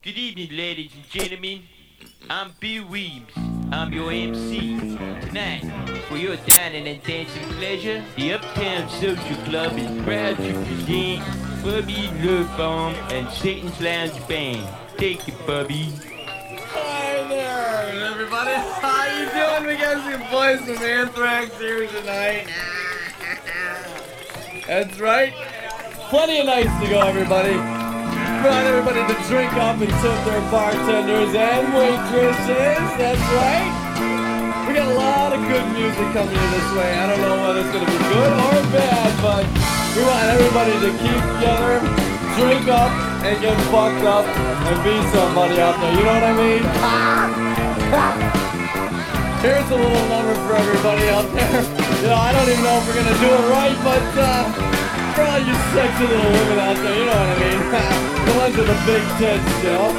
Good evening, ladies and gentlemen. I'm Bill Weems. I'm your MC. Tonight, for your dining and dancing pleasure, the Uptown Social Club is proud to present Bubby Love Bomb and Satan's Lounge Band. Take it, Bubby. Hi there, everybody. How you doing? We got some boys from Anthrax here tonight. That's right. Plenty of nights to go, everybody. Brought everybody to drink up and tip their bartenders and waitresses. That's right. We got a lot of good music coming in this way. I don't know whether it's going to be good or bad, but we want everybody to keep together, drink up, and get fucked up and be somebody out there. You know what I mean? Here's a little number for everybody out there. You know, I don't even know if we're going to do it right, but for all you sexy little women out there, you know what I mean? The ones with the big tits, you know?